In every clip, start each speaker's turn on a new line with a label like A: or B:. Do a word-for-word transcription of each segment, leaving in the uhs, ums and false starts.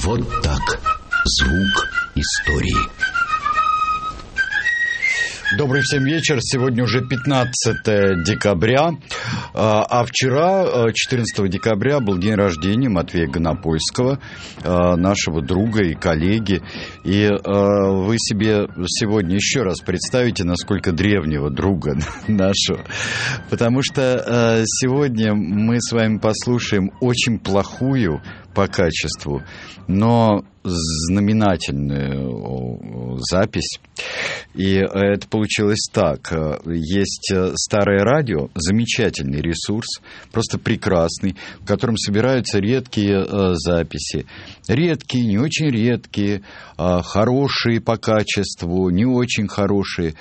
A: Вот так. Звук истории.
B: Добрый всем вечер. Сегодня уже пятнадцатое декабря, а вчера, четырнадцатого декабря, был день рождения Матвея Гонопольского, нашего друга и коллеги. И вы себе сегодня еще раз представите, насколько древнего друга нашего. Потому что сегодня мы с вами послушаем очень плохую по качеству, но знаменательную запись. И это получилось так. Есть старое радио, замечательный ресурс, просто прекрасный, в котором собираются редкие записи. Редкие, не очень редкие, хорошие по качеству, не очень хорошие.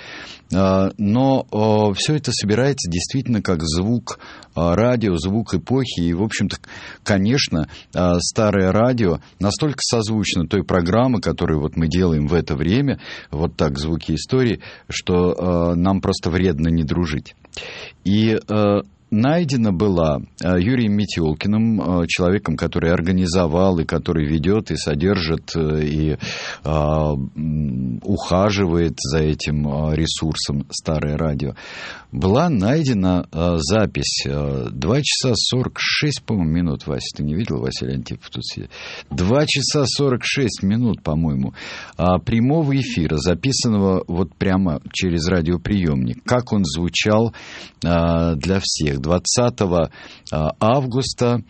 B: Но все это собирается действительно как звук радио, звук эпохи. И, в общем-то, конечно, старое радио настолько созвучно той программы, которую вот мы делаем в это время, вот так, звуки истории, что нам просто вредно не дружить. И найдена была Юрием Метелкиным, человеком, который организовал и который ведет и содержит и а, ухаживает за этим ресурсом «Старое радио». Была найдена а, запись два часа сорок шесть, по-моему, минут. Вася, ты не видел, Василий Антипов тут сидит? два часа сорок шесть минут, по-моему, а, прямого эфира, записанного вот прямо через радиоприемник. Как он звучал а, для всех. двадцатого августа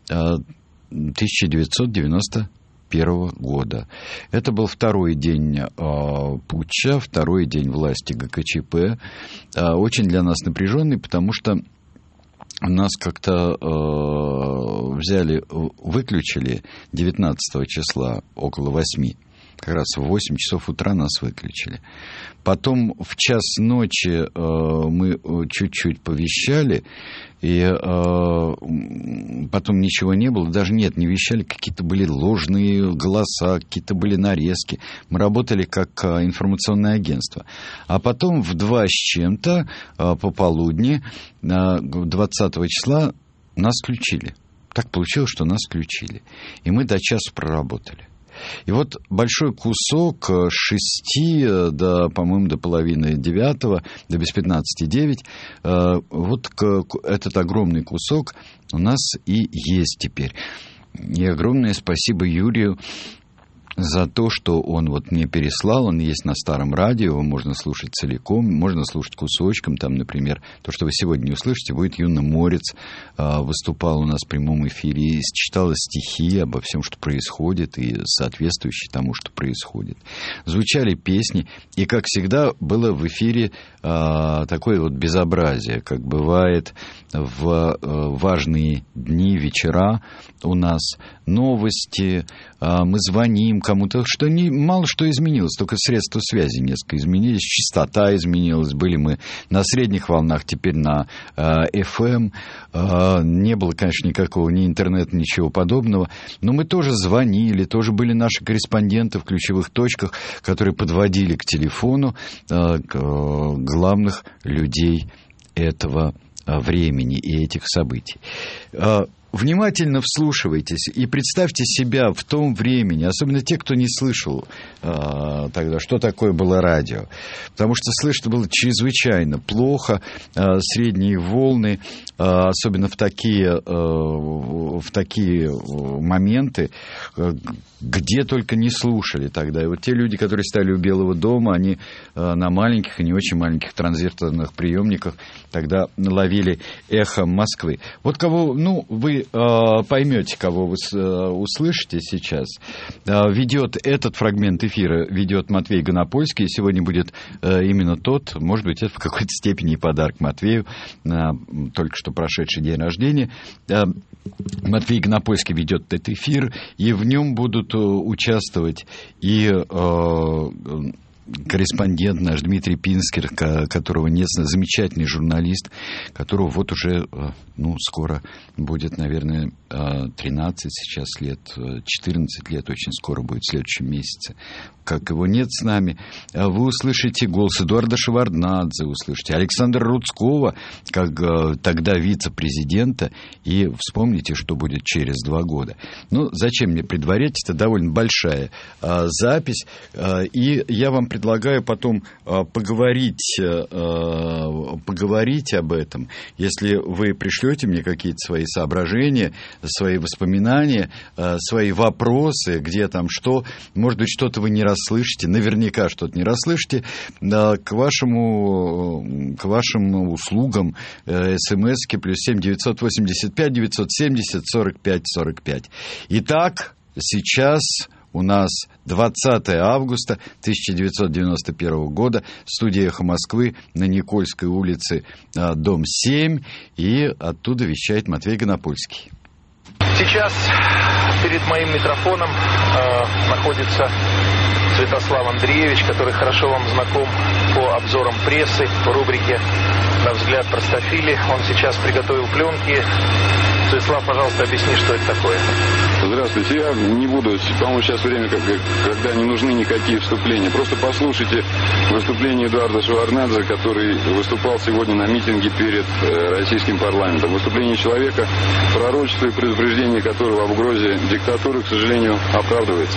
B: тысяча девятьсот девяносто первого года. Это был второй день э, путча, второй день власти ГКЧП. Э, очень для нас напряженный, потому что нас как-то э, взяли, выключили девятнадцатого числа около восьми. Как раз в восемь часов утра нас выключили. Потом в час ночи э, мы чуть-чуть повещали, и э, потом ничего не было. Даже нет, не вещали, какие-то были ложные голоса, какие-то были нарезки. Мы работали как информационное агентство. А потом в два с чем-то э, пополудни э, двадцатого числа нас включили. Так получилось, что нас включили. И мы до часу проработали. И вот большой кусок с шести до, по-моему, до половины девятого, до без пятнадцати девять, вот этот огромный кусок у нас и есть теперь. И огромное спасибо Юрию за то, что он вот мне переслал. Он есть на старом радио, его можно слушать целиком, можно слушать кусочком. Там, например, то, что вы сегодня не услышите, будет Юна Морец, выступал у нас в прямом эфире и читала стихи обо всем, что происходит, и соответствующие тому, что происходит. Звучали песни, и, как всегда, было в эфире такое вот безобразие, как бывает в важные дни, вечера у нас. Новости, мы звоним кому-то, что не, мало что изменилось, только средства связи несколько изменились, частота изменилась, были мы на средних волнах, теперь на э, эф эм, э, не было, конечно, никакого ни интернета, ничего подобного, но мы тоже звонили, тоже были наши корреспонденты в ключевых точках, которые подводили к телефону э, к, э, главных людей этого э, времени и этих событий. Э, Внимательно вслушивайтесь и представьте себя в том времени, особенно те, кто не слышал э, тогда, что такое было радио. Потому что слышно было чрезвычайно плохо, э, средние волны, э, особенно в такие, э, в такие моменты, э, где только не слушали тогда. И вот те люди, которые стояли у Белого дома, они э, на маленьких и не очень маленьких транзисторных приемниках тогда ловили эхо Москвы. Вот кого, ну, вы поймете, кого вы услышите сейчас. Ведет этот фрагмент эфира, ведет Матвей Гонопольский. И сегодня будет именно тот, может быть, это в какой-то степени подарок Матвею на только что прошедший день рождения. Матвей Гонопольский ведет этот эфир, и в нем будут участвовать и корреспондент наш Дмитрий Пинскер, которого нет, замечательный журналист, которого вот уже, ну, скоро будет, наверное, тринадцать сейчас лет, четырнадцать лет, очень скоро будет, в следующем месяце, как его нет с нами. Вы услышите голос Эдуарда Шеварднадзе, услышите Александра Рудского, как тогда вице-президента, и вспомните, что будет через два года. Ну, зачем мне предварять, это довольно большая а, запись, а, и я вам предлагаю потом а, поговорить, а, поговорить об этом. Если вы пришлете мне какие-то свои соображения, свои воспоминания, а, свои вопросы, где там что, может быть, что-то вы не расслышите, наверняка что-то не расслышите, а, к вашему, к вашим услугам э, смс-ки плюс семь девятьсот восемьдесят пять девятьсот семьдесят сорок пять сорок пять. Итак, сейчас у нас двадцатое августа тысяча девятьсот девяносто первого года, студия «Эхо Москвы» на Никольской улице, дом семь, и оттуда вещает Матвей Гонопольский.
C: Сейчас перед моим микрофоном э, находится Святослав Андреевич, который хорошо вам знаком по обзорам прессы, по рубрике «На взгляд простофили». Он сейчас приготовил пленки. Святослав, пожалуйста, объясни, что это такое.
D: Здравствуйте. Я не буду, по-моему, сейчас время, когда не нужны никакие вступления. Просто послушайте выступление Эдуарда Шеварднадзе, который выступал сегодня на митинге перед российским парламентом. Выступление человека, пророчество и предупреждение которого об угрозе диктатуры, к сожалению, оправдывается.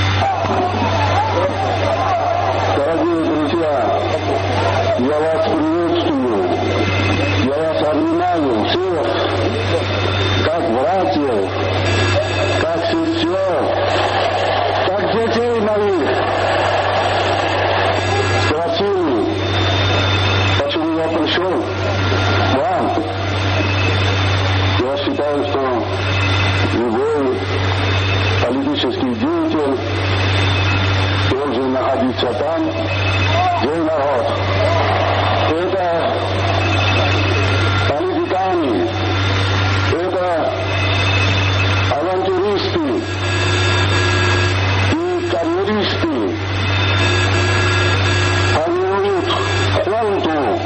E: Дорогие друзья, я вас приветствую, я вас обнимаю всех, как братьев, как сестер, как детей моих. Спросили, почему я пришел к вам. Я считаю, что любой политический деятель должен находиться там, где народ. Это политиканы, это авантюристы и карьеристы формируют хунту,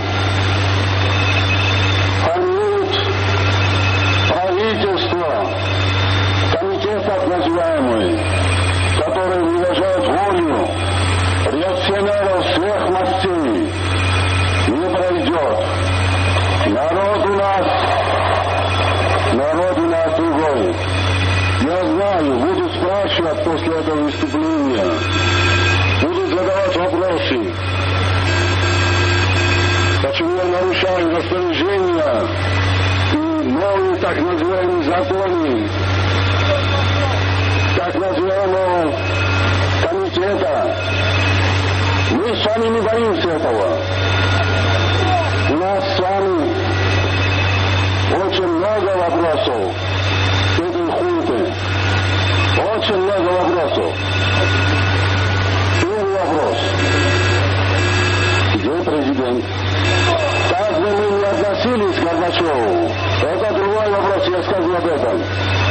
E: формируют правительство, комитет так называемый, который выражает волю реакционеров всех мастей, не пройдет. Народ у нас, народ у нас другой. Я знаю, буду спрашивать после этого выступления, буду задавать вопросы. Почему я нарушаю распоряжения и новые так называемые законы, так называемого комитета. Мы с вами не боимся этого. У нас с вами очень много вопросов к этой хунте. Очень много вопросов. Первый вопрос. Где президент? Как бы мы не относились к Горбачеву, это другой вопрос, я скажу об этом.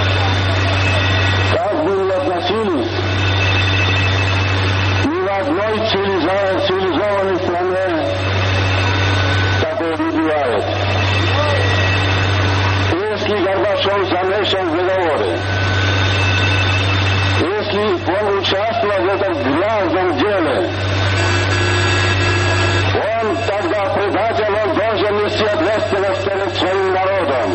E: Как бы ни относились, ни в одной цивилизованной, цивилизованной стране такое не бывает. Если Горбачев замешан в договоре, если он участвовал в этом грязном деле, он тогда предатель, он должен нести ответственность перед своим народом.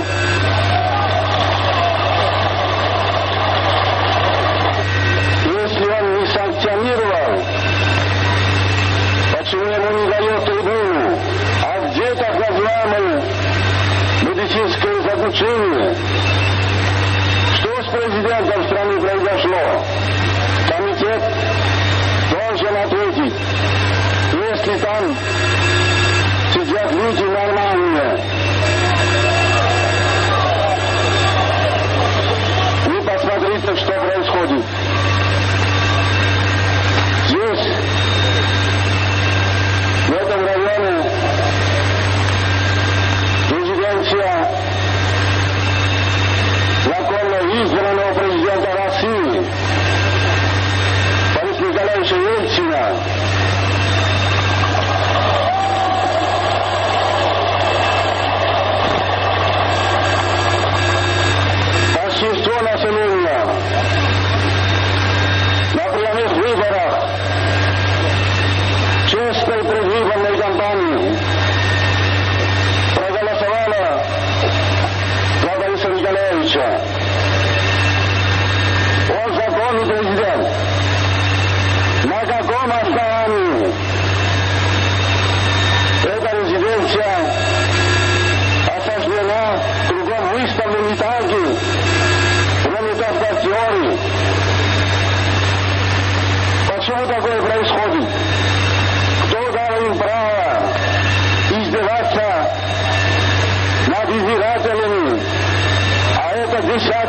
E: Если он не санкционировал, почему ему не дает трибуну? А где так называемое медицинское заключение? Что с президентом страны произошло? Комитет должен ответить. Если там сидят люди нормальные, вы посмотрите, что происходит. Здесь, в этом районе, резиденция законно избранного президента России Бориса Николаевича Ельцина.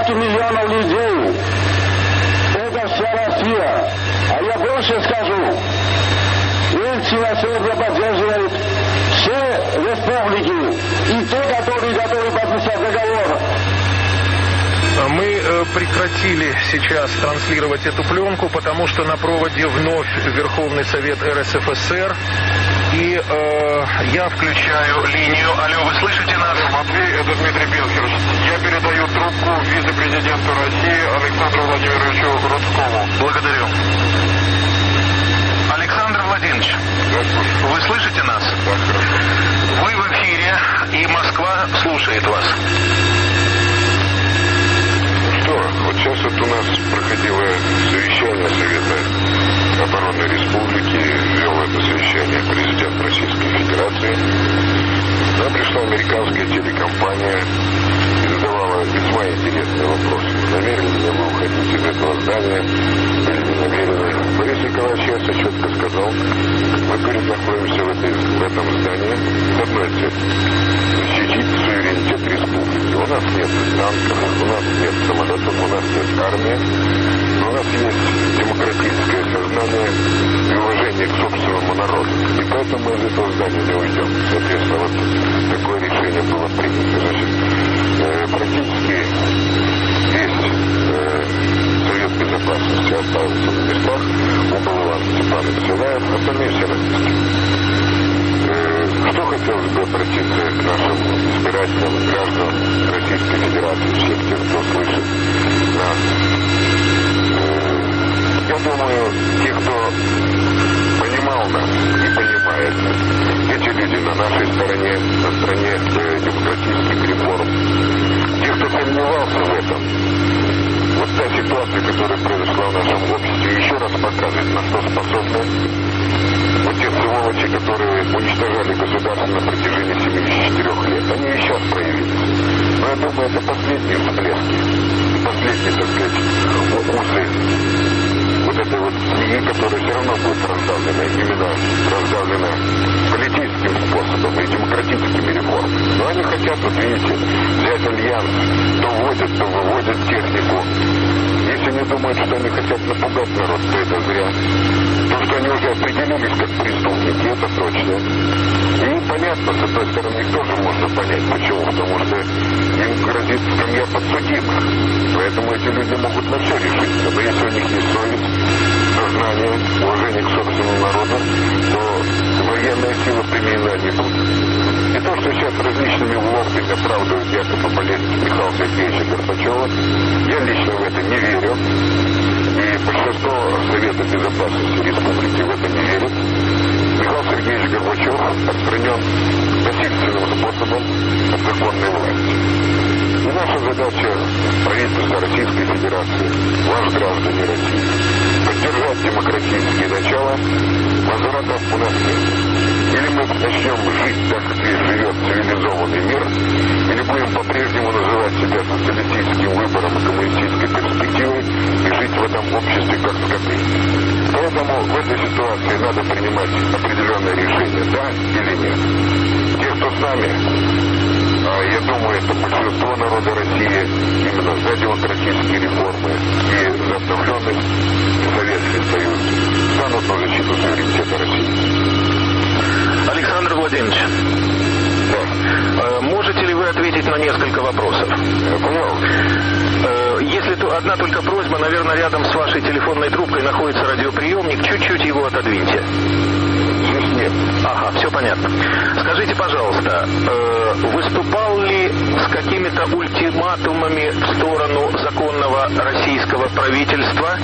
E: десятки миллионов людей. Это вся Россия. А я больше скажу. Ельцина сегодня поддерживает все республики и те, которые готовы подписать договор.
C: Мы прекратили сейчас транслировать эту пленку, потому что на проводе вновь Верховный Совет эр эс эф эс эр. И э, я включаю линию. Алло, вы слышите нас?
F: Матвей, это Дмитрий Белхерш. Я передаю трубку вице-президенту России Александру Владимировичу Рудкову.
C: Благодарю. Александр Владимирович, вы слышите нас?
F: Да, хорошо.
C: Вы в эфире, и Москва слушает вас.
F: Что, вот сейчас вот у нас проходило совещание Совета обороны Республики, вел это совещание президент Российской Федерации. Нам пришла американская телекомпания и задавала весьма интересные вопросы. Намерены ли вы уходить из этого здания или не намерены? Борис Николаевич ясно четко сказал, мы перед находимся в, этой, в этом здании с одной целью – защитить суверенитет республики. У нас нет танков, у нас нет самолетов, у нас нет армии, но у нас есть демократическое сознание и уважение к собственному народу. И поэтому мы из этого здания не уйдем. Соответственно, вот такое решение было принято. Значит, э, практически весь э, Совет Безопасности остался на местах. Убыл Иван Степанович Силаев, остальные все на месте. Что хотелось бы обратиться к нашим избирателям, гражданам Российской Федерации, всех тех, кто слышит нас. Я думаю, те, кто понимал нас и понимает нас, эти люди на нашей стороне, на стороне демократических реформ. Те, кто сомневался в этом, вот та ситуация, которая произошла в нашем обществе, еще раз показывает, на что способны вот те сволочи, которые уничтожали государство на протяжении семидесяти четырёх лет. Они и сейчас проявились. Но я думаю, это последние всплески, последние, так сказать, укусы вот этой вот змеи, которая все равно будет раздавлена, именно раздавлена политическим способом и демократическими реформами. Но они хотят, вот видите, взять альянс, то вводят, то выводят технику. Если они думают, что они хотят напугать народ, то это зря. То, что они уже определились как преступники, это точно. И понятно, с одной стороны, их тоже можно понять. Почему? Потому что им грозит скамья подсудимых. Поэтому эти люди могут на все решиться. Но если у них есть совесть, сознание, уважение к собственному народу, то военные силы применены не будут. И то, что сейчас различными влогами оправдывают якобы болезнь Михаила Сергеевича Горбачева, я лично в это не верю. И большинство Совета Безопасности Республики в это не верит. Михаил Сергеевич Горбачев отстранен насильственным способом от законной власти. И наша задача правительства Российской Федерации, ваш граждане России, поддержать демократические начала, возврата у нас нет. Или мы начнем жить так, как здесь живет цивилизованный мир, или будем по-прежнему называть себя социалистическим выбором и коммунистической перспективой и жить в этом обществе как скоты. Поэтому в этой ситуации надо принимать определенное решение, да или нет. Те, кто с нами, я думаю, это большинство народа России именно за демократические реформы и за обновленный Советский Союз станут на защиту суверенитета России.
C: Александр Владимирович, да. Можете ли вы ответить на несколько вопросов?
F: Я понял.
C: Если то одна только просьба, наверное, рядом с вашей телефонной трубкой находится радиоприемник, чуть-чуть его отодвиньте.
F: Здесь нет.
C: Ага, все понятно. Скажите, пожалуйста, выступал ли с какими-то ультиматумами в сторону законного российского правительства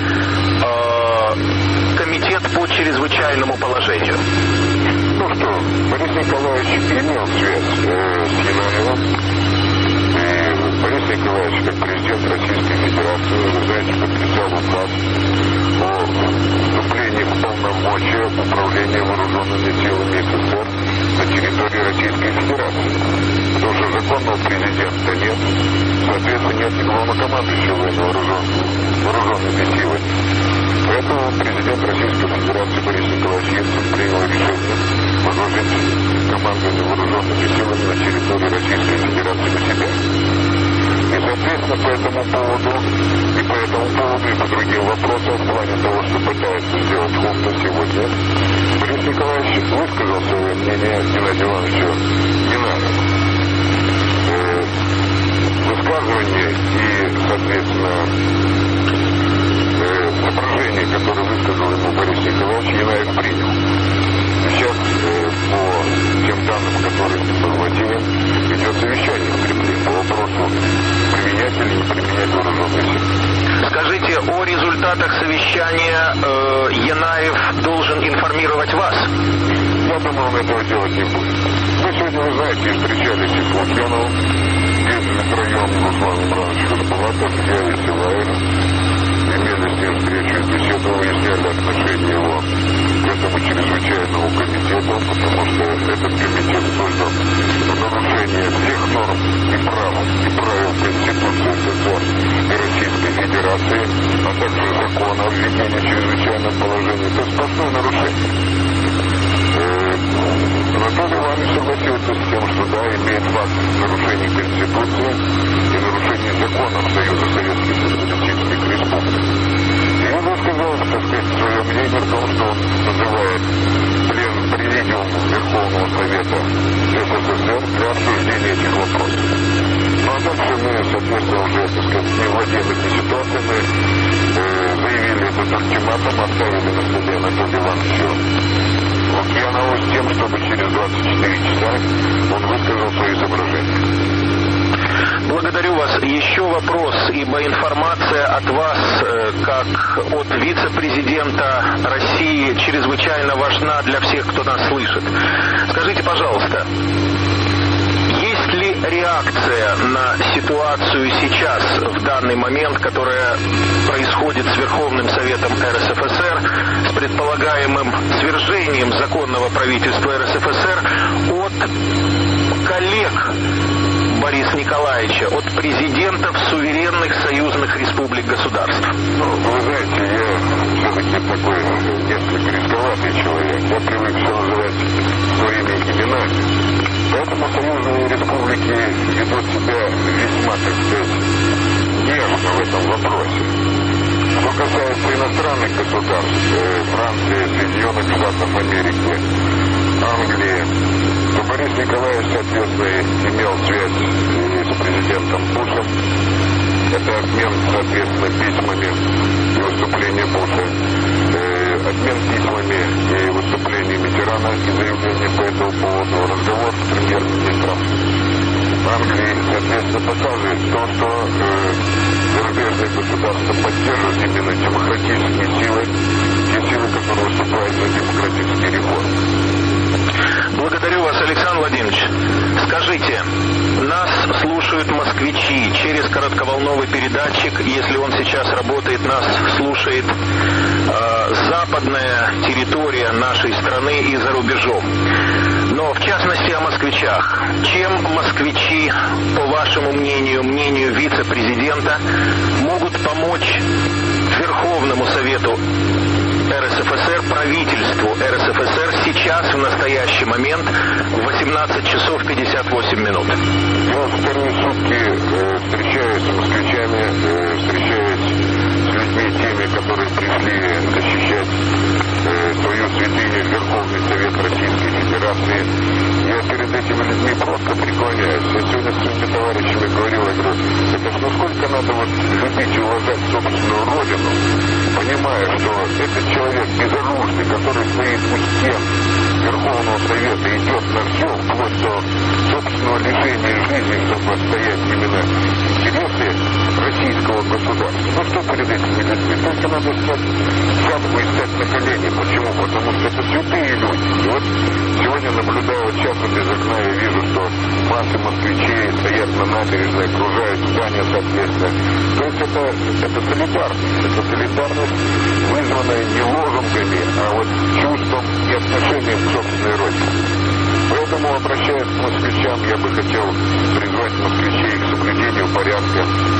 C: комитет по чрезвычайному положению?
F: Ну что, Борис Николаевич имел связь э, с Янаевым. И Борис Николаевич, как президент Российской Федерации, вы знаете, подписал указ о вступлении в полномочия управления вооруженными силами СССР на территории Российской Федерации. Потому что законного президента нет, соответственно, нет и главнокомандующего вооруженными силами. Поэтому президент Российской Федерации Борис Николаевич Ельцин принял решение возложить командование вооруженными силами на территории Российской Федерации на себя. И, соответственно, соответственно, по этому поводу и по этому поводу, и по другим вопросам, в плане того, что пытается сделать хунта сегодня, Борис Николаевич высказал свое мнение Геннадию Ивановичу не надо. Э, высказывание и, соответственно, э, соображение, которое высказал ему Борис Николаевич, Янаев принял. Сейчас э, по тем данным, которые информативны, идет совещание в Кремле по вопросу применять или не применять вооруженные силы.
C: Скажите, о результатах совещания э, Янаев должен информировать вас?
F: Я думаю, он этого делать не будет. Мы сегодня, вы знаете, встречались и с Лукьяновым, ездили втроем Руслан Иванович Хадбулатов, я и Силаев, имели с ним встречу, беседу, выясняли отношение его к этому чрезвычайному комитету, потому что этот комитет создан в нарушение всех норм и прав, и правил Конституции СССР и Российской Федерации, а также закона о введении чрезвычайного положения. Это сплошное нарушение. Анатолий Иванович согласился с тем, что да, имеет факт нарушений Конституции и нарушений законов Союза Советских Социалистических Республик. И он высказал, так сказать, свое мнение в том, что он называет плен президиум Верховного Совета СССР для обсуждения этих вопросов. Ну а дальше мы, соответственно, уже, так сказать, не владеем этой ситуацией, мы э, заявили этот ультиматум, оставили на столе Анатолию Ивановичу Лукьянову с тем, чтобы через двадцать четыре часа он высказал свои соображения.
C: Благодарю вас. Еще вопрос, ибо информация от вас, как от вице-президента России, чрезвычайно важна для всех, кто нас слышит. Скажите, пожалуйста, есть ли реакция на ситуацию сейчас, в данный момент, которая происходит с Верховным Советом эр эс эф эс эр, с предполагаемым свержением законного правительства эр эс эф эс эр от коллег Бориса Николаевича, от президентов суверенных союзных республик государств?
F: Ну, вы знаете, я все-таки такой несколько рисковатый человек. Я привык все называть своими именами. Поэтому союзные республики ведут себя весьма, так сказать, нежно в этом вопросе. Что касается иностранных государств, Франции, Соединенных Штатов Америки, Англии, то Борис Николаевич, соответственно, имел связь и с президентом Бушем. Это обмен, соответственно, письмами и выступления Буша, э, обмен письмами и выступления Миттерана и заявления по этому поводу, разговор с премьер-министром Англии, соответственно, показывает то, что э, зарубежные государства поддерживают именно демократические силы, те силы, которые выступают за демократические реформы.
C: Благодарю вас, Александр Владимирович. Скажите, нас слушают москвичи через коротковолновый передатчик, если он сейчас работает, нас слушает э, западная территория нашей страны и за рубежом. Но в частности о москвичах. Чем москвичи, по вашему мнению, мнению вице-президента, могут помочь Верховному Совету эр эс эф эс эр, правительству эр эс эф эс эр сейчас, в настоящий момент, в восемнадцать часов пятьдесят восемь минут?
F: Я в первые сутки э, встречаюсь с москвичами, э, встречаюсь с людьми, теми, которые пришли защищать э, свою святыню, Верховный Совет Российской Федерации. Я перед этими людьми просто преклоняюсь. Я сегодня с своими товарищами говорил, я говорю, это ж насколько надо вот любить и уважать собственную родину, понимая, что этот человек безоружный, который стоит у стен Верховного Совета, идет на все, вплоть до собственного лишения жизни, чтобы отстоять именно интересы российского государства. Ну что перед этими людьми? Только надо стать шапку и стать на колени. Почему? Потому что это святые люди. И вот сегодня, наблюдая вот сейчас вот из окна, я вижу, что массы москвичей стоят на набережной, окружают здания, соответственно. То есть это, это солидарность. Это солидарность, вызванная не лозунгами, а вот чувством и отношением к собственной родине. Поэтому, обращаясь к москвичам, я бы хотел призвать москвичей к соблюдению порядка, не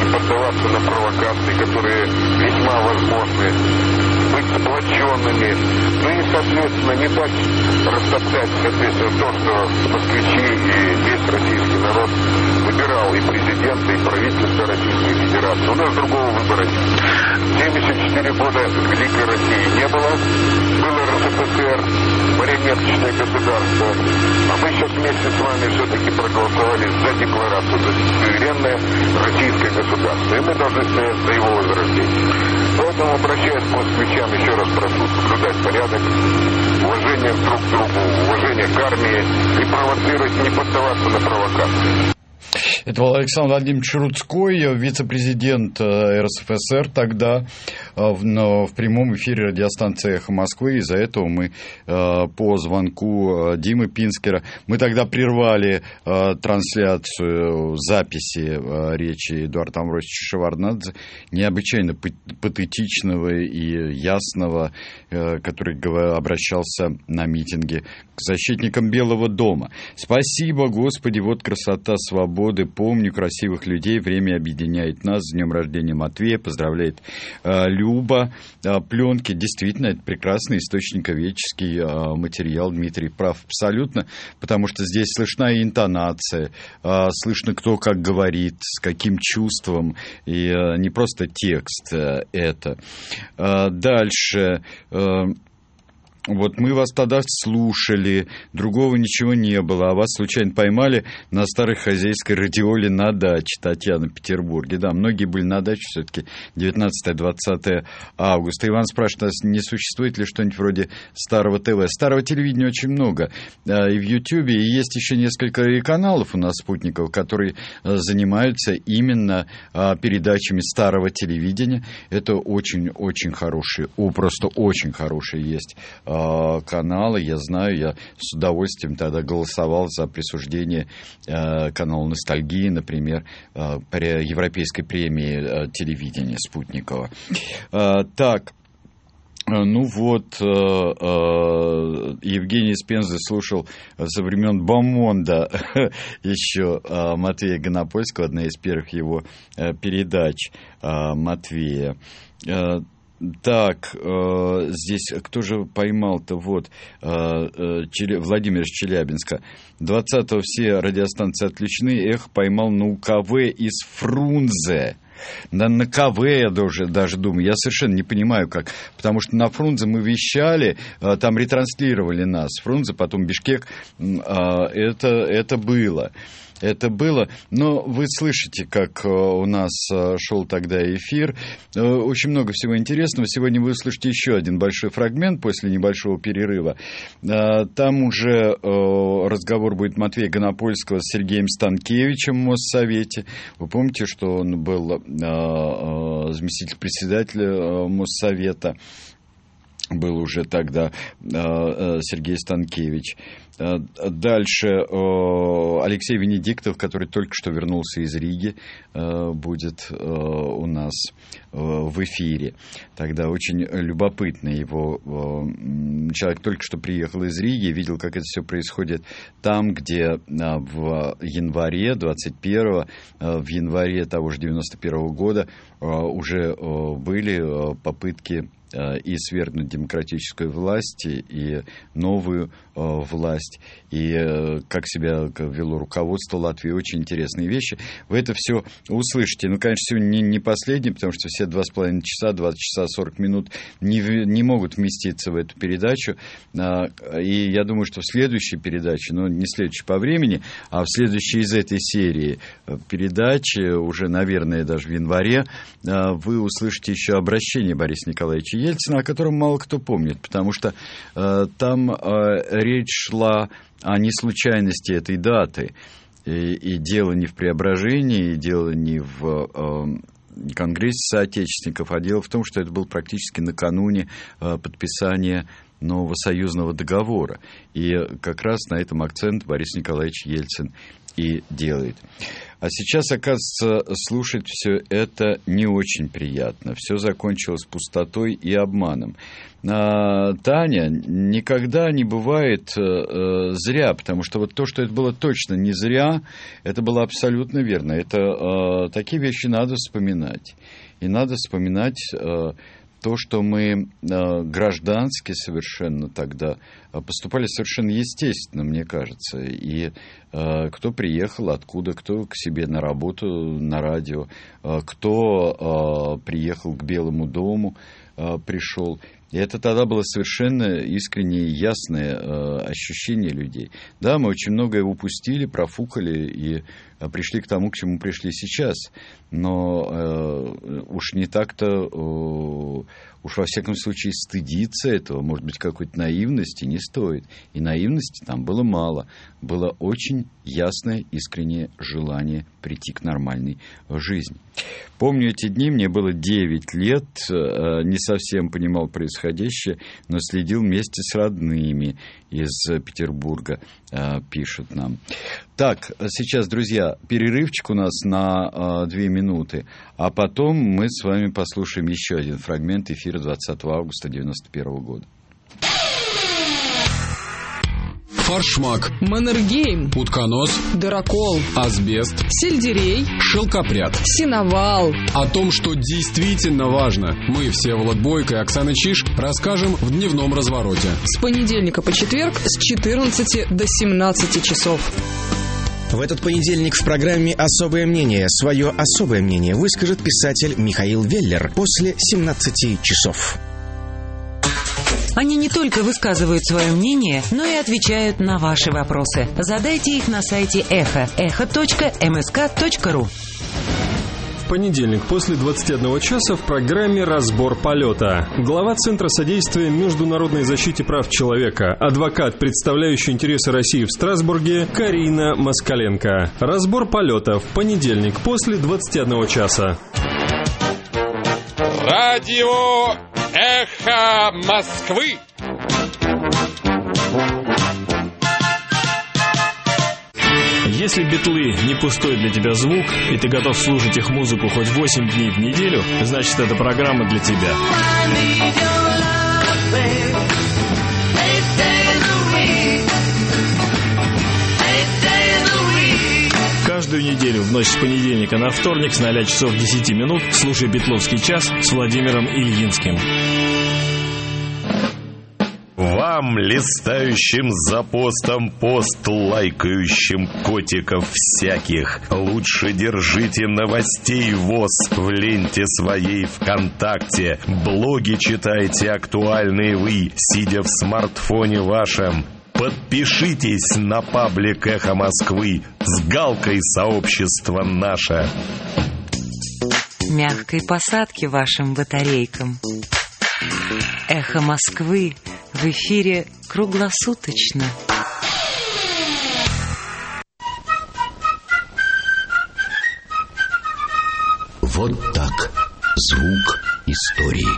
F: поддаваться на провокации, которые весьма возможны, быть сплоченными, ну и, соответственно, не дать растоптать, соответственно, то, что москвичи и весь российский народ выбирал и президента, и правительство Российской Федерации. У нас другого выбора нет. семьдесят четыре года Великой России не было, было РСФСР, марионеточное государство, а мы сейчас вместе с вами все-таки проголосовали за декларацию, за суверенное российское государство, и мы должны стоять за его возрождение. Поэтому, обращаясь к москвичам, еще раз прошу соблюдать порядок, уважение друг к другу, уважение к армии и провоцировать, не поддаваться на провокации.
B: Это был Александр Владимирович Рудской, вице-президент эр эс эф эс эр тогда в, в прямом эфире радиостанции «Эхо Москвы». Из-за этого мы по звонку Димы Пинскера, мы тогда прервали трансляцию записи речи Эдуарда Амвросовича Шеварднадзе, необычайно патетичного и ясного, который обращался на митинге к защитникам Белого дома. Спасибо, Господи, вот красота свободы. Помню красивых людей, время объединяет нас. С днем рождения Матвея поздравляет э, Люба. Э, пленки, действительно, это прекрасный источниковедческий э, материал. Дмитрий прав абсолютно, потому что здесь слышна и интонация, э, слышно, кто как говорит, с каким чувством, и э, не просто текст э, это. Э, дальше... Э, Вот мы вас тогда слушали, другого ничего не было, а вас случайно поймали на старой хозяйской радиоле на даче, Татьяна, в Петербурге. Да, многие были на даче все-таки девятнадцатое-двадцатое августа. Иван спрашивает, не существует ли что-нибудь вроде старого ТВ. Старого телевидения очень много и в Ютьюбе, и есть еще несколько каналов у нас, спутников, которые занимаются именно передачами старого телевидения. Это очень-очень хорошие, о, просто очень хорошие есть каналы, я знаю, я с удовольствием тогда голосовал за присуждение э, канала «Ностальгии», например, э, при Европейской премии э, телевидения Спутникова. Э, так, ну вот, э, э, Евгений из Пензы слушал со времен Бомонда еще э, Матвея Гонопольского, одна из первых его э, передач э, Матвея. Э, Так, э, здесь кто же поймал-то? Вот, э, э, Челе, Владимир из Челябинска. двадцатого все радиостанции отключены. Эх, поймал на УКВ из Фрунзе. Да, на КВ я даже, даже думаю. Я совершенно не понимаю, как. Потому что на Фрунзе мы вещали, э, там ретранслировали нас. Фрунзе, потом Бишкек. Э, это, это было. Это было, но вы слышите, как у нас шел тогда эфир. Очень много всего интересного. Сегодня вы услышите еще один большой фрагмент после небольшого перерыва. Там уже разговор будет Матвея Гонопольского с Сергеем Станкевичем в Моссовете. Вы помните, что он был заместитель председателя Моссовета. Был уже тогда Сергей Станкевич. Дальше Алексей Венедиктов, который только что вернулся из Риги, будет у нас в эфире. Тогда очень любопытно его. Человек только что приехал из Риги, видел, как это все происходит там, где в январе, двадцать первого, в январе того же девяносто первого года уже были попытки и свергнуть демократическую власть, и новую э, власть, и э, как себя вело руководство Латвии. Очень интересные вещи. Вы это все услышите. Ну, конечно, сегодня не, не последний, потому что все два с половиной часа, двадцать часа сорок минут не, не могут вместиться в эту передачу. А, и я думаю, что в следующей передаче, ну, не следующей по времени, а в следующей из этой серии передачи, уже, наверное, даже в январе, а, вы услышите еще обращение Бориса Николаевича Ельцина, о котором мало кто помнит, потому что э, там э, речь шла о неслучайности этой даты. И, и дело не в Преображении, и дело не в э, Конгрессе соотечественников, а дело в том, что это было практически накануне э, подписания нового союзного договора. И как раз на этом акцент Борис Николаевич Ельцин и делает. А сейчас, оказывается, слушать все это не очень приятно. Все закончилось пустотой и обманом. А, Таня, никогда не бывает э, зря, потому что вот то, что это было точно не зря, это было абсолютно верно. Это э, такие вещи надо вспоминать. И надо вспоминать э, то, что мы э, граждански совершенно тогда поступали совершенно естественно, мне кажется. И э, кто приехал, откуда, кто к себе на работу, на радио, э, кто э, приехал к Белому дому, э, пришел. И это тогда было совершенно искреннее и ясное э, ощущение людей. Да, мы очень многое упустили, профукали и э, пришли к тому, к чему пришли сейчас. Но э, уж не так-то, э, уж во всяком случае стыдиться этого, может быть, какой-то наивности не стоит. И наивности там было мало. Было очень ясное, искреннее желание прийти к нормальной жизни. Помню эти дни, мне было девять лет, не совсем понимал происходящее, но следил вместе с родными из Петербурга, пишут нам. Так, сейчас, друзья, перерывчик у нас на две минуты, а потом мы с вами послушаем еще один фрагмент эфира двадцатого августа девяносто первого года.
G: Форшмак,
H: Маннергейм,
G: утконос,
H: дырокол,
G: асбест,
H: сельдерей,
G: шелкопряд.
H: сеновал.
G: О том, что действительно важно, мы, Всеволод Бойко и Оксана Чиж, расскажем в дневном развороте.
H: С понедельника по четверг с четырнадцати до семнадцати часов.
I: В этот понедельник в программе «Особое мнение» свое особое мнение выскажет писатель Михаил Веллер после семнадцати часов.
J: Они не только высказывают свое мнение, но и отвечают на ваши вопросы. Задайте их на сайте эхо эхо точка эм эс ка точка ру.
K: В понедельник после двадцати одного часа в программе «Разбор полета». Глава Центра содействия международной защите прав человека, адвокат, представляющий интересы России в Страсбурге, Карина Москаленко. «Разбор полета» в понедельник после двадцати одного часа.
L: Радио «Эхо Москвы».
K: Если битлы не пустой для тебя звук, и ты готов слушать их музыку хоть восемь дней в неделю, значит, эта программа для тебя. Каждую неделю в ночь с понедельника на вторник с ноля часов десяти минут слушай «Битловский час» с Владимиром Ильинским.
M: Вам, листающим за постом пост, лайкающим котиков всяких, лучше держите новостей ВОС в ленте своей ВКонтакте. Блоги читайте актуальные вы, сидя в смартфоне вашем. Подпишитесь на паблик «Эхо Москвы» с галкой «Сообщество наше».
J: Мягкой посадки вашим батарейкам. «Эхо Москвы» в эфире круглосуточно.
A: Вот так. Звук истории.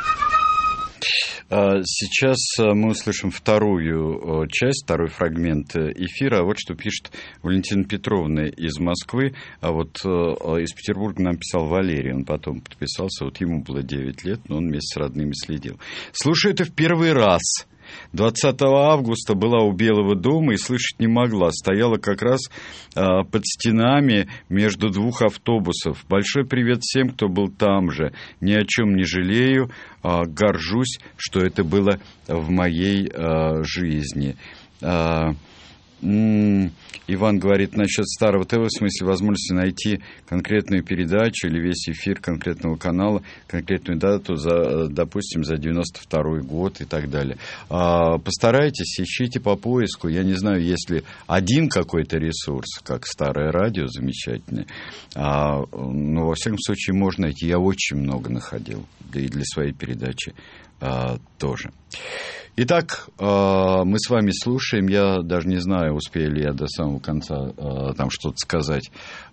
B: Сейчас мы услышим вторую часть, второй фрагмент эфира. Вот что пишет Валентина Петровна из Москвы, а вот из Петербурга нам писал Валерий, он потом подписался, вот ему было девять лет, но он вместе с родными следил. Слушаю это в первый раз. двадцатого августа была у Белого дома и слышать не могла. Стояла как раз а, под стенами между двух автобусов. Большой привет всем, кто был там же. Ни о чем не жалею. А, горжусь, что это было в моей а, жизни. А, м- Иван говорит насчет старого ТВ, в смысле возможности найти конкретную передачу или весь эфир конкретного канала, конкретную дату, за, допустим, за девяносто второй год и так далее. А, постарайтесь, ищите по поиску. Я не знаю, есть ли один какой-то ресурс, как старое радио замечательное, а, но во всяком случае можно найти. Я очень много находил, да и для своей передачи а, тоже. Итак, мы с вами слушаем. Я даже не знаю, успею ли я до самого конца там что-то сказать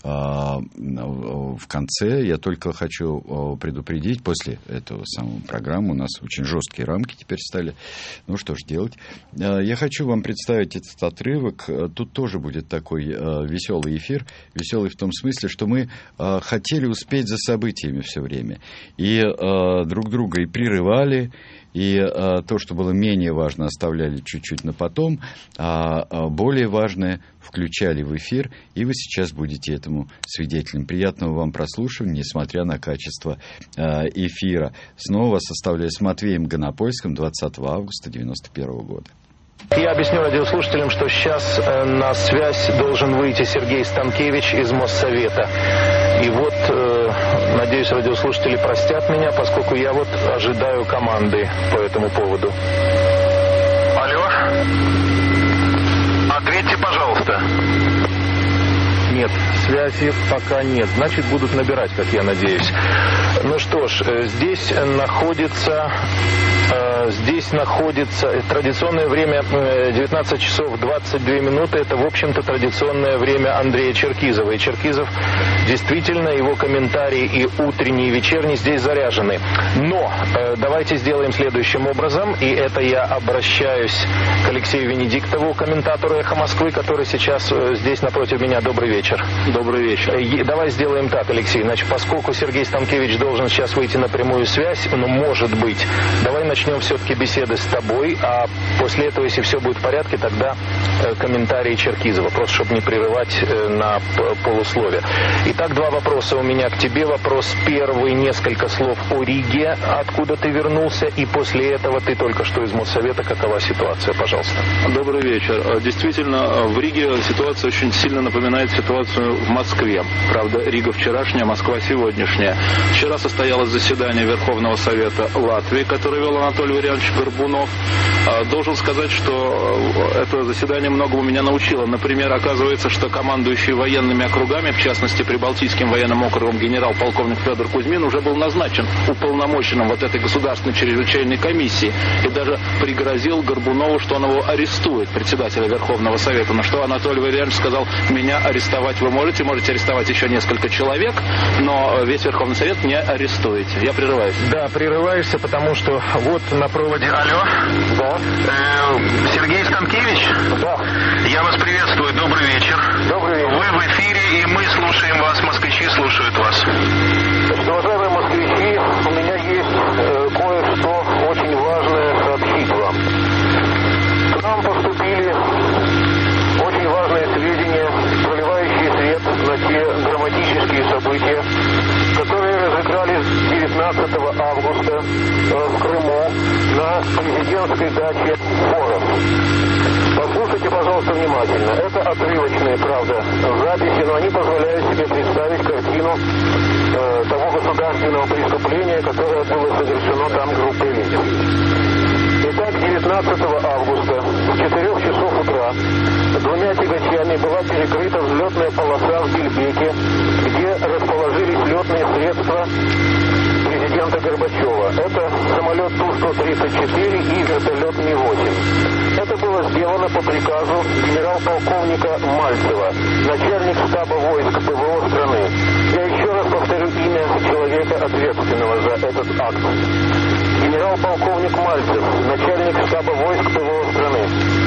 B: в конце. Я только хочу предупредить, после этого самого программы у нас очень жесткие рамки теперь стали. Ну, что ж делать. Я хочу вам представить этот отрывок. Тут тоже будет такой веселый эфир. Веселый в том смысле, что мы хотели успеть за событиями все время. И друг друга и прерывали, и а, то, что было менее важно, оставляли чуть-чуть на потом, а, а более важное включали в эфир, и вы сейчас будете этому свидетелем. Приятного вам прослушивания, несмотря на качество а, эфира. Снова составляю с Матвеем Гонопольским двадцатого августа девяносто первого года.
C: Я объясню радиослушателям, что сейчас э, на связь должен выйти Сергей Станкевич из Моссовета. И вот, э, надеюсь, радиослушатели простят меня, поскольку я вот ожидаю команды по этому поводу. Алло? Ответьте, пожалуйста. Нет, связи пока нет. Значит, будут набирать, как я надеюсь. Ну что ж, э, здесь находится... Здесь находится традиционное время девятнадцать часов двадцать две минуты. Это, в общем-то, традиционное время Андрея Черкизова. И Черкизов, действительно, его комментарии и утренние, и вечерние здесь заряжены. Но э, давайте сделаем следующим образом. И это я обращаюсь к Алексею Венедиктову, комментатору «Эхо Москвы», который сейчас э, здесь напротив меня. Добрый вечер. Добрый вечер. Э, давай сделаем так, Алексей. Значит, поскольку Сергей Станкевич должен сейчас выйти на прямую связь, ну, может быть, давай начнем все-таки беседы с тобой, а после этого, если все будет в порядке, тогда э, комментарии Черкизова, просто чтобы не прерывать э, на полуслове. Итак, два вопроса у меня к тебе. Вопрос первый, несколько слов о Риге, откуда ты вернулся, и после этого ты только что из Моссовета. Какова ситуация, пожалуйста?
N: Добрый вечер. Действительно, в Риге ситуация очень сильно напоминает ситуацию в Москве. Правда, Рига вчерашняя, Москва сегодняшняя. Вчера состоялось заседание Верховного Совета Латвии, которое вел Анатолий Валерьянович Горбунов. Должен сказать, что это заседание многому меня научило. Например, оказывается, что командующий военными округами, в частности, Прибалтийским военным округом генерал-полковник Федор Кузьмин, уже был назначен уполномоченным вот этой государственной чрезвычайной комиссии и даже пригрозил Горбунову, что он его арестует, председателя Верховного Совета. На что Анатолий Валерьянович сказал: меня арестовать вы можете, можете арестовать еще несколько человек, но весь Верховный Совет не арестуете. Я прерываюсь.
C: Да, прерываешься, потому что вот на проводе. Алло?
N: Да.
C: Э, Сергей Станкевич?
N: Да.
C: Я вас приветствую. Добрый вечер.
N: Добрый вечер.
C: Вы в эфире, и мы слушаем вас. Москвичи слушают вас.
N: Значит, уважаемые москвичи, у меня есть э, кое-что очень важное сообщить вам. К нам поступили очень важные сведения, проливающие свет на те драматические события, которые разыгрались девятнадцатого августа в Крыму на президентской даче Форов. Послушайте, пожалуйста, внимательно. Это отрывочные, правда, записи, но они позволяют себе представить картину э, того государственного преступления, которое было совершено там группой лиц. Итак, девятнадцатого августа в четырех часов утра двумя тягачами была перекрыта взлетная полоса в Бельбеке, где расположились летные средства президента Горбачева. Это самолет Ту сто тридцать четыре и вертолет Ми восемь. Это было сделано по приказу генерал-полковника Мальцева, начальник штаба войск ПВО страны. Я еще раз повторю имя человека, ответственного за этот акт. Генерал-полковник Мальцев, начальник штаба войск ПВО страны.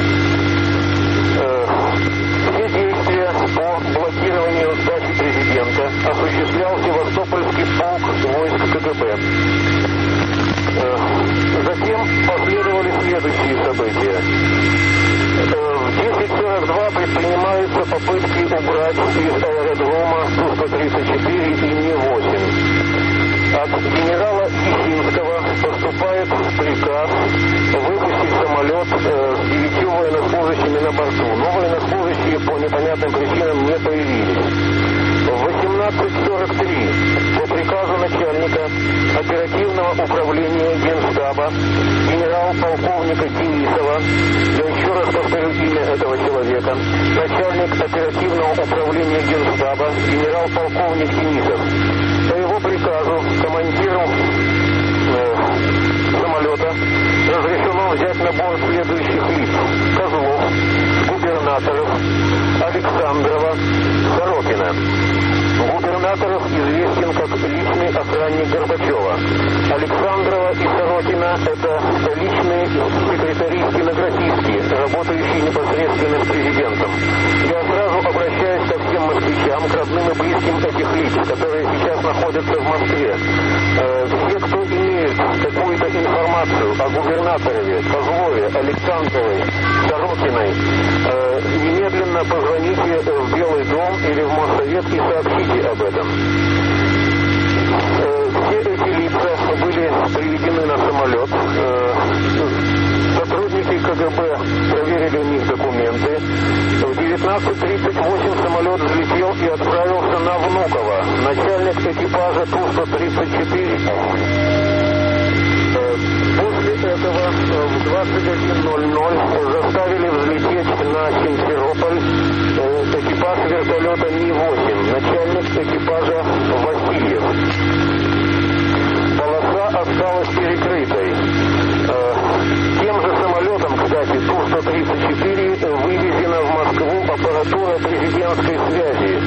N: Э, все действия по блокированию дачи президента осуществлял Севастопольский полк войск КГБ. Э, затем последовали следующие события. Э, в десять сорок два предпринимаются попытки убрать из аэродрома Ту сто тридцать четыре и Ми восемь. От генерала Исинского поступает приказ выпустить самолет э, с девятью военнослужащими на борту. Но военнослужащие по непонятным причинам не появились. В восемнадцать сорок три по приказу начальника оперативного управления Генштаба генерал-полковника Денисова, я еще раз повторю имя этого человека, начальник оперативного управления Генштаба генерал-полковник Денисов, по его приказу командиру э, самолета разрешено взять набор следующих лиц: Козлов, Губернаторов, Александрова, Сорокина. Губернаторов известен как личный охранник Горбачева. Александрова и Сорокина – это личные секретари стенографистки, работающие непосредственно с президентом. Я сразу обращаюсь ко всем москвичам, к родным и близким этих лиц, которые сейчас находятся в Москве. Э, все, кто имеет какую-то информацию о губернаторе, Козлове, Александровой, Сорокиной, э, немедленно позвоните в Белый дом или в Моссовет и сообщите об этом. Э, все эти лица были приведены на самолет. Э, сотрудники КГБ проверили у них документы. В девятнадцать тридцать восемь самолет взлетел и отправился на Внуково. Начальник экипажа Ту сто тридцать четыре. После этого в двадцать один ноль ноль заставили взлететь на Симферополь экипаж вертолета Ми восемь, начальник экипажа Васильев. Полоса осталась перекрытой. Тем же самолетом, кстати, Ту сто тридцать четыре вывезена в Москву аппаратура президентской связи.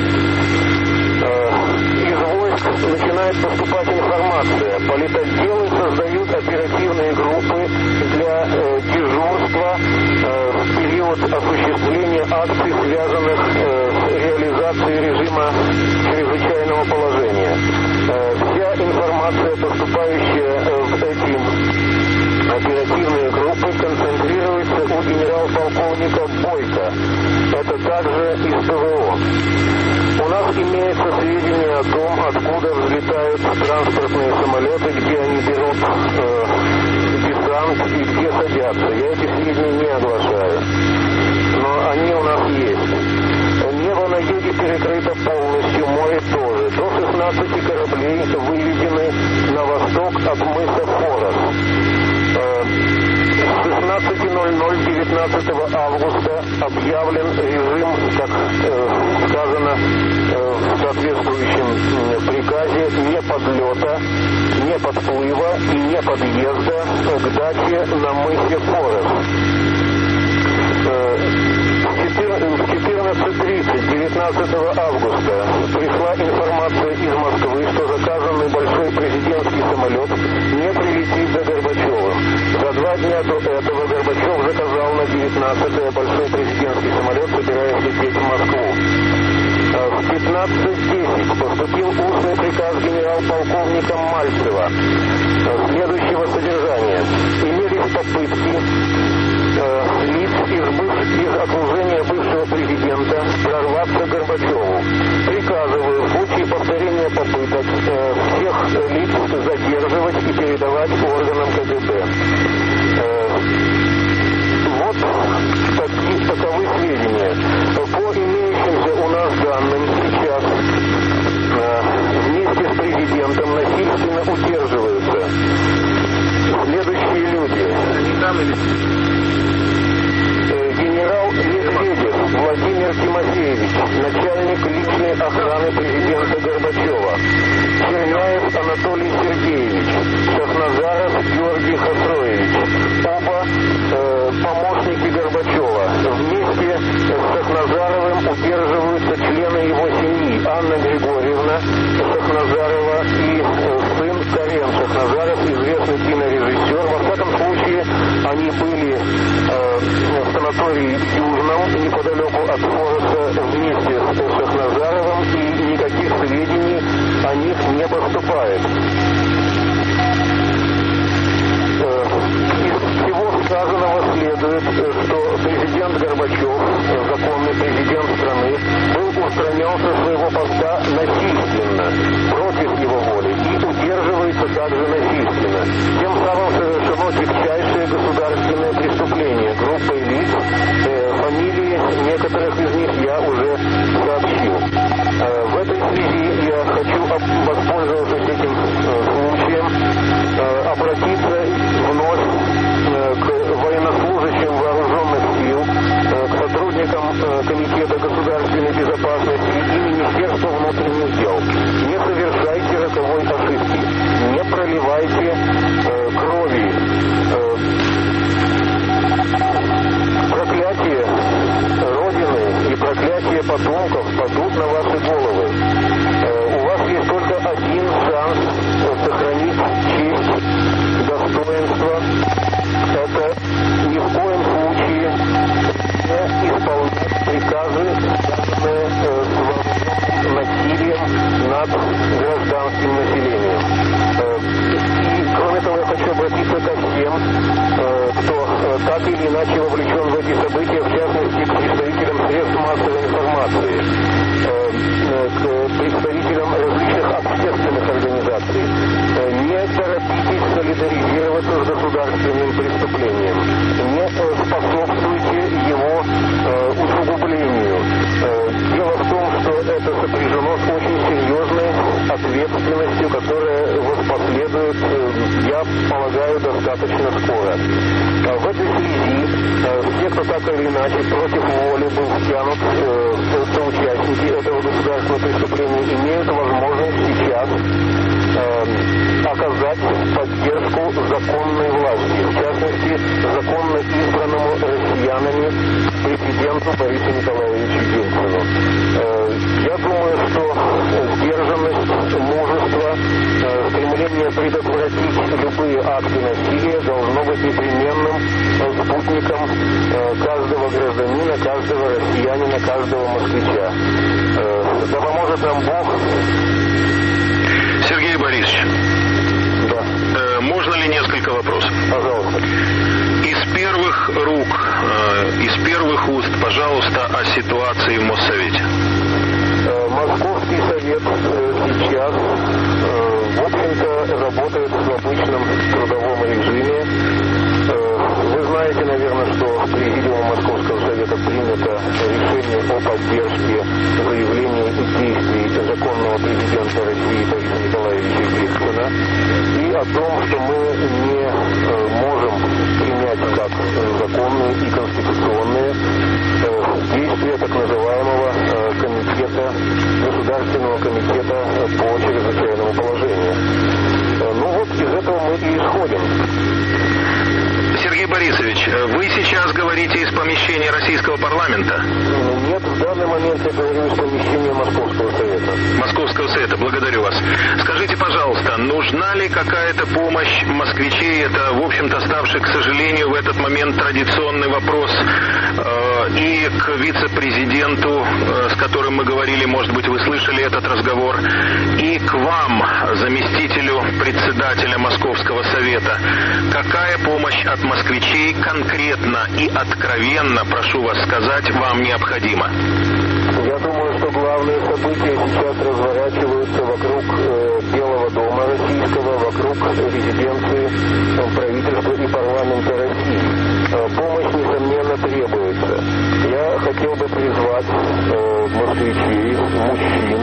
N: Из войск начинает поступать информация. Политотделы создают оперативные группы для э, дежурства э, в период осуществления акций, связанных э, с реализацией режима чрезвычайного положения. Э, вся информация, поступающая э, в эти оперативные группы, концентрируется у генерал-полковника Бойко. Это также из ПВО. У нас имеется сведения о том, откуда взлетают транспортные самолеты, где они берут э, десант и где садятся. Я эти сведения не оглашаю, но они у нас есть. Небо на юге перекрыто полностью, море тоже. До шестнадцати кораблей выведены на восток от мыса Форос. С шестнадцати ноль ноль девятнадцатого августа объявлен режим, как э, сказано э, в соответствующем приказе, не подлета, не подплыва и не подъезда к даче на мысе Форос. В четырнадцать тридцать девятнадцатого августа пришла информация из Москвы, что заказанный большой президентский самолет не прилетит за Горбачевым. За два дня до этого Горбачев заказал на девятнадцатое большой президентский самолет, собираясь лететь в Москву. В пятнадцать десять поступил устный приказ генерал-полковника Мальцева следующего содержания. Имелись попытки э, лиц из, быв... из окружения бывшего президента прорваться к Горбачеву. Приказываю в случае повторения попыток э, всех лиц задерживать и передавать органам КГБ. Э, вот такие, таковы сведения. По имеющимся у нас данным сейчас э, вместе с президентом насильственно удерживаются следующие люди. Э, генерал Медведев Владимир Тимофеевич, начальник личной охраны президента Горбачева. Черняев Анатолий Сергеевич, Шахназаров Георгий Хасроевич. Оба э, помощники Горбачева. Вместе с Шахназаровым удерживаются члены его семьи: Анна Григорьевна Шахназарова и э, сын Карен Шахназаров, известный кинорежиссер. Во всяком случае, они были э, в санатории Южном, неподалеку от Фороса, вместе с Шахназаровым, и никаких сведений о них не поступает. Из всего сказанного следует, что президент Горбачев, законный президент страны, был устранен со своего поста насильственно, против его воли, и удерживается также насильственно. Тем самым совершено тягчайшее государственное преступление группой лиц, э, фамилии некоторых из них я уже сообщил. Э, в этой связи я хочу воспользоваться этим э, случаем, э, обратиться вновь э, к военнослужащим вооруженных сил, э, к сотрудникам э, Комитета государственной безопасности и Министерства внутренних дел. Не совершайте роковой ошибки. так или иначе вовлечен в эти события, в частности, к представителям средств массовой информации, к представителям различных общественных организаций. Не торопитесь солидаризироваться с государственным преступлением. Не способствуйте его усугублению. Дело в том, что это сопряжено с очень серьезной ответственностью, которая воспоследует, я полагаю, достаточно скоро. В этой связи все, кто так или иначе против воли был втянут в соучастники этого государственного преступления, имеют возможность сейчас оказать поддержку законной власти, в частности, законно избранному россиянами президенту Борису Николаевичу Ельцину. Я думаю, что сдержанность, мужество, стремление предотвратить любые акты насилия должно быть непременным спутником каждого гражданина, каждого россиянина, каждого москвича. Да поможет нам Бог.
C: Сергей Борисович,
N: да.
C: э, можно ли несколько вопросов?
N: Пожалуйста.
C: Из первых рук, э, из первых уст, пожалуйста, о ситуации в Моссовете.
N: Э, Московский совет э, сейчас, э, в общем-то, работает в обычном трудовом режиме. Э, вы знаете, наверное, что в Президиуме Московского совета принято решение о поддержке заявлений и действий законного президента России Бориса Николаевича Ельцина и о том, что мы не э, можем принять как законные и конституционные э, действия так называемого э, комитета, Государственного комитета по чрезвычайному положению. Э, ну вот из этого мы и исходим.
C: Сергей Борисович, вы сейчас говорите из помещения российского парламента?
N: Нет, в данный момент я говорю из помещения Московского совета.
C: Московского совета, благодарю вас. Скажите, пожалуйста, нужна ли какая-то помощь москвичей? Это, в общем-то, ставший, к сожалению, в этот момент традиционный вопрос э, и к вице-президенту, э, с которым мы говорили, может быть, вы слышали этот разговор, и к вам, заместителю председателя Московского совета. Какая помощь от москвичей конкретно и откровенно, прошу вас сказать, вам необходимо?
N: Я думаю, что главные события сейчас разворачиваются вокруг э, Белого дома российского, вокруг резиденции э, правительства и парламента России. Э, помощь, несомненно, требуется. Я хотел бы призвать э, москвичей, мужчин,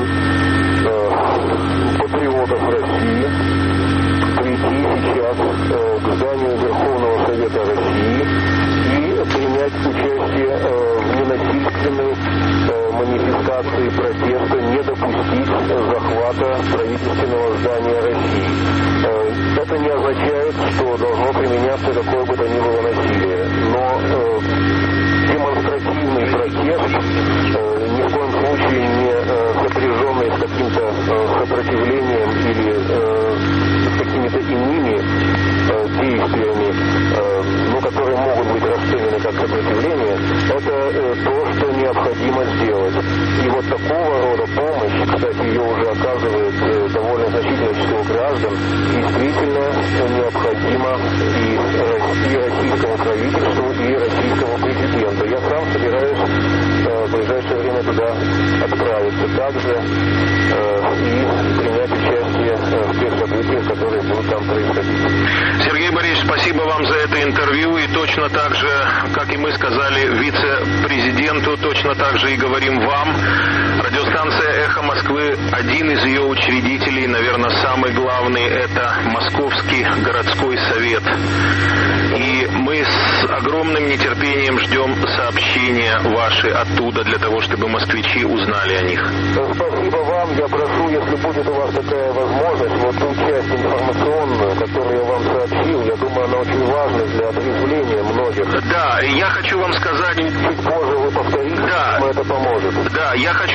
N: э, патриотов России прийти сейчас э, к зданию Верховного Совета России и принять участие э, в ненасильственной э, манифестации протеста, не допустить захвата правительственного здания России. Э, это не означает, что должно применяться какое бы то ни было насилие, но э, демонстративный протест, э, ни в коем случае не э, сопряженный с каким-то э, сопротивлением или э, с какими-то иными э, действиями, э, ну, которые могут быть расценены как сопротивление, это э, то, что необходимо сделать. И вот такого рода помощь, кстати, ее уже оказывает э, довольно значительное число граждан, действительно необходимо и, и российскому правительству, и российскому президенту. Я сам собираюсь э, в ближайшее время туда отправиться также э, и принять участие э, в тех событиях, которые будут там происходить.
C: Сергей Борисович, спасибо вам за это интервью. И точно так же, как и мы сказали вице-президенту, точно так же и говорим вам. Радиостанция «Эхо Москвы», один из ее учредителей, наверное, самый главный, это Московский городской совет. И мы с огромным нетерпением ждем сообщения ваши оттуда, для того, чтобы москвичи узнали о них.
N: Спасибо вам. Я прошу, если будет у вас такая возможность, вот ту часть информационную, которую я вам сообщил, я думаю, она очень важна для отрезвления многих.
C: Да, я хочу вам сказать...
N: Чуть позже вы повторите,
C: да,
N: это поможет.
C: Да, я хочу сказать,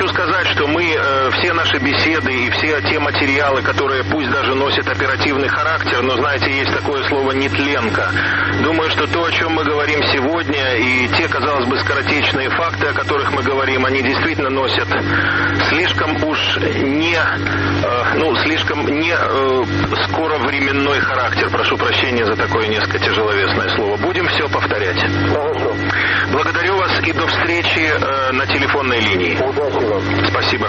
C: что мы э, все наши беседы и все те материалы, которые пусть даже носят оперативный характер, но, знаете, есть такое слово «нетленка». Думаю, что то, о чем мы говорим сегодня, и те, казалось бы, скоротечные факты, о которых мы говорим, они действительно носят слишком уж не, э, ну, слишком не э, скоровременной характер. Прошу прощения за такое несколько тяжеловесное слово. Будем все повторять.
N: Хорошо.
C: Благодарю вас и до встречи э, на телефонной линии.
N: Удачи вам.
C: Спасибо.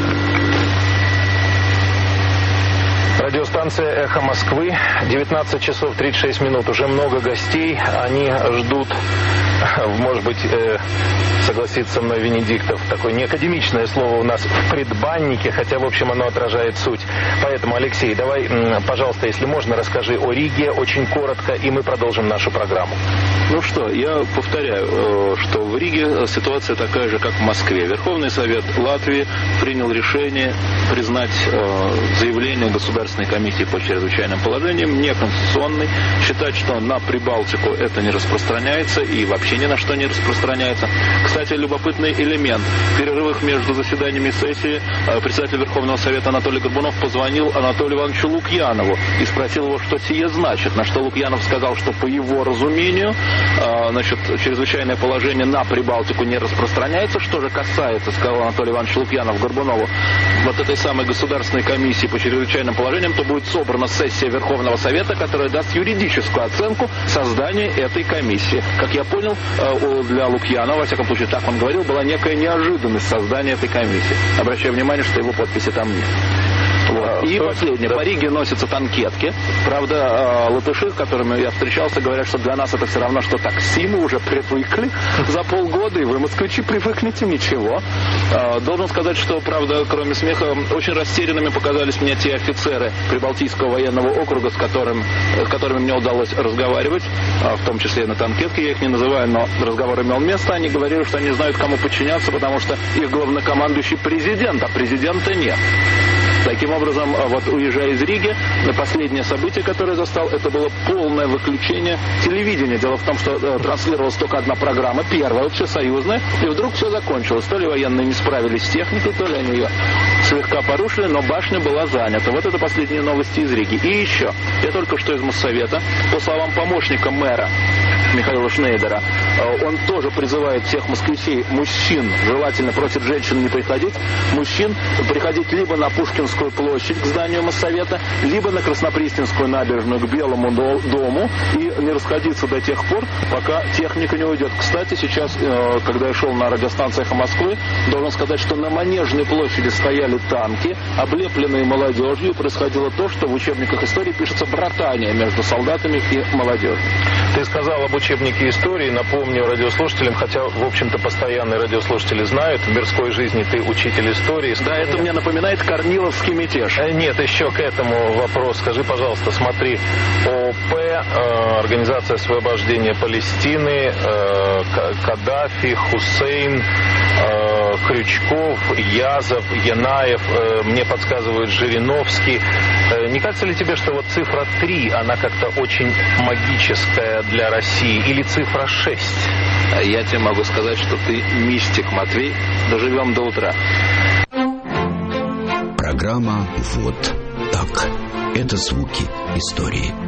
C: Радиостанция «Эхо Москвы», девятнадцать часов тридцать шесть минут. Уже много гостей, они ждут, может быть, э, согласится со мной Венедиктов, такое неакадемичное слово у нас в предбаннике, хотя, в общем, оно отражает суть. Поэтому, Алексей, давай, пожалуйста, если можно, расскажи о Риге очень коротко, и мы продолжим нашу программу.
O: Ну что, я повторяю, что в Риге ситуация такая же, как в Москве. Верховный Совет Латвии принял решение признать заявление Государственной комиссии по чрезвычайным положениям неконституционной, считать, что на Прибалтику это не распространяется и вообще ни на что не распространяется. Кстати, любопытный элемент. В перерывах между заседаниями сессии председатель Верховного Совета Анатолий Горбунов позвонил Анатолию Ивановичу Лукьянову и спросил его, что сие значит. На что Лукьянов сказал, что по его разумению, значит, чрезвычайное положение на Прибалтику не распространяется. Что же касается, сказал Анатолий Иванович Лукьянов Горбунову, вот этой самой Государственной комиссии по чрезвычайным положениям, то будет собрана сессия Верховного Совета, которая даст юридическую оценку создания этой комиссии. Как я понял, для Лукьянова, во всяком случае, так он говорил, была некая неожиданность создания этой комиссии. Обращаю внимание, что его подписи там нет. Вот. И последнее. По Риге носятся танкетки. Правда, латыши, с которыми я встречался, говорят, что для нас это все равно, что такси. Мы уже привыкли за полгода, и вы, москвичи, привыкнете, ничего. Должен сказать, что, правда, кроме смеха, очень растерянными показались мне те офицеры Прибалтийского военного округа, с, которым, с которыми мне удалось разговаривать, в том числе и на танкетке, я их не называю, но разговор имел место. Они говорили, что они знают, кому подчиняться, потому что их главнокомандующий президент, а президента нет. Таким образом, вот уезжая из Риги, последнее событие, которое застал, это было полное выключение телевидения. Дело в том, что э, транслировалась только одна программа, первая, общесоюзная, и вдруг все закончилось. То ли военные не справились с техникой, то ли они ее слегка порушили, но башня была занята. Вот это последние новости из Риги. И еще, я только что из Моссовета, по словам помощника мэра Михаила Шнейдера, он тоже призывает всех москвичей, мужчин, желательно просит женщин не приходить, мужчин приходить либо на Пушкинскую площадь к зданию Моссовета, либо на Краснопресненскую набережную к Белому дому, и не расходиться до тех пор, пока техника не уйдет. Кстати, сейчас, когда я шел на радиостанции «Эхо Москвы», должен сказать, что на Манежной площади стояли танки, облепленные молодежью, и происходило то, что в учебниках истории пишется братание между солдатами и молодежью.
C: Ты сказал об учебнике истории, напомню радиослушателям, хотя, в общем-то, постоянные радиослушатели знают, в мирской жизни ты учитель истории.
O: Да, это мне напоминает Корниловский мятеж.
C: Нет, еще к этому вопрос. Скажи, пожалуйста, смотри, ООП, э, Организация освобождения Палестины, э, Каддафи, Хусейн, э, Крючков, Язов, Янаев, э, мне подсказывают Жириновский. Э, не кажется ли тебе, что вот цифра три, она как-то очень магическая для России, или цифра шесть?
O: Я тебе могу сказать, что ты мистик, Матвей. Доживем до утра.
A: Программа «Вот так». Это звуки истории.